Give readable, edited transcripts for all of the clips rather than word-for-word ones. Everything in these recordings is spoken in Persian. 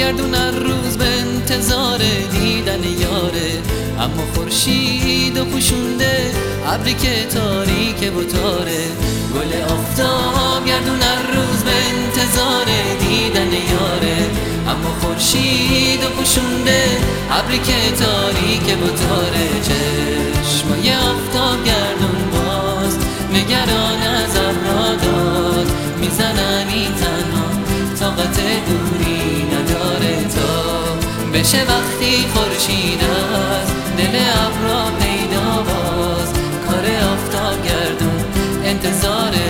گردون هر روز به انتظار دیدن یاره، اما خورشید و پوشونده ابری که تاریک و تاره. گل آفتاب گردون هر روز به انتظار دیدن یاره، اما خورشید و پوشونده ابری که تاریک و تاره. چشمای آفتاب گردون باز نگران از ابرها داد میزنن، این تنها طاقت دوری نداره تا بشه وقتی خورشید از دل ابرها پیدا. باز کار آفتاب گردون انتظاره.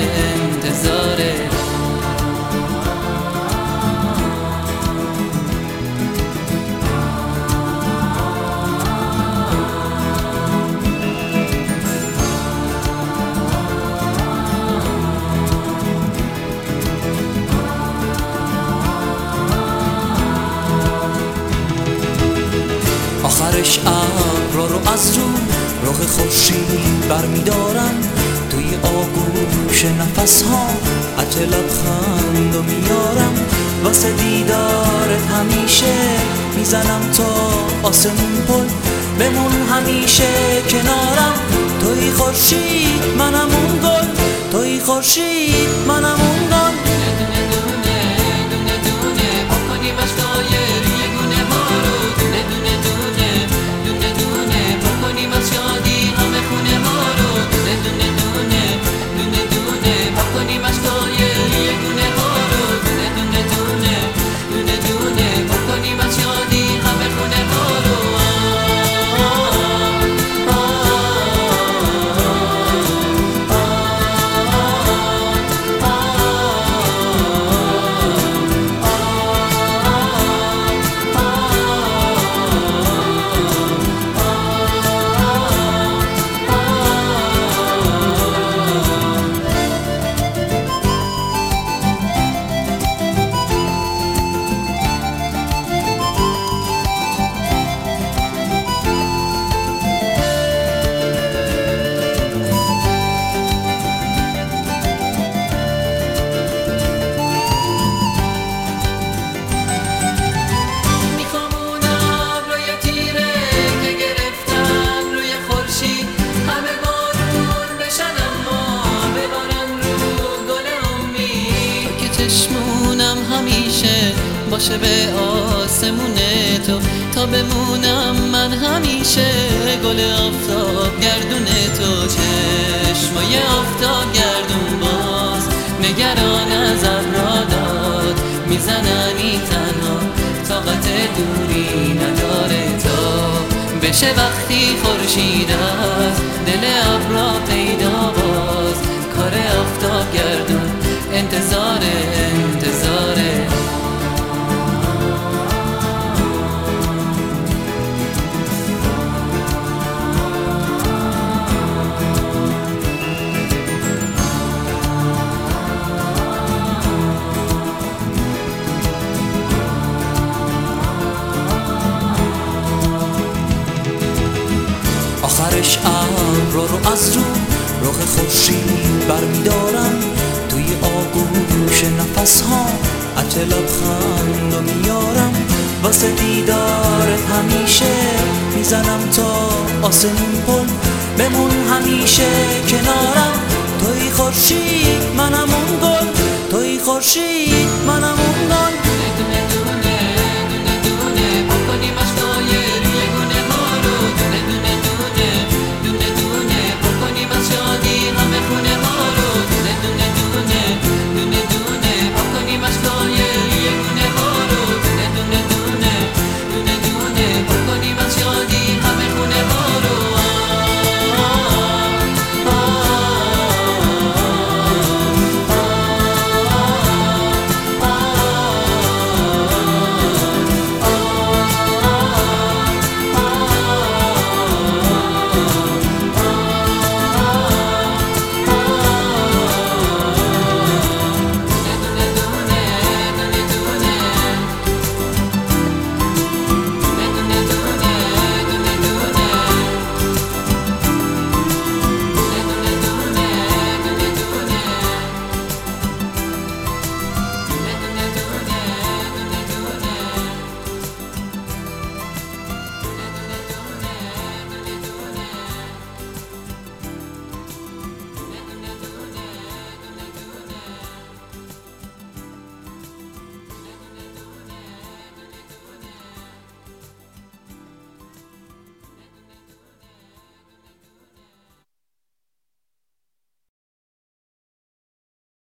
آخرش ابرها رو از رو رخ خورشید برمیدارم، توی آغوش نفس‌ها عطر لبخند رو میارم. واسه دیدارت همیشه میزنم تا آسمون پل، بمون همیشه کنارم. توی خورشید منم اون گل، توی خورشید منم اون گل. چشمونم همیشه باشه به آسمون تو، تا بمونم من همیشه گل آفتاب گردون تو. چشمای آفتاب گردون باز نگران از ابرها داد میزنن، این تنها طاقت دوری نداره تا بشه وقتی خورشید از دل ابرها پیدا. باز کار آفتاب گردون انتظاره. آخرش ابرها رو از رو رخ خورشید برمیدارم، توی آغوش نفس‌ها عطر لبخند رو میارم. واسه دیدارت همیشه میزنم تا آسمون پل، بمون همیشه کنارم. توی خورشید منم اون گل، توی خورشید منم اون گل.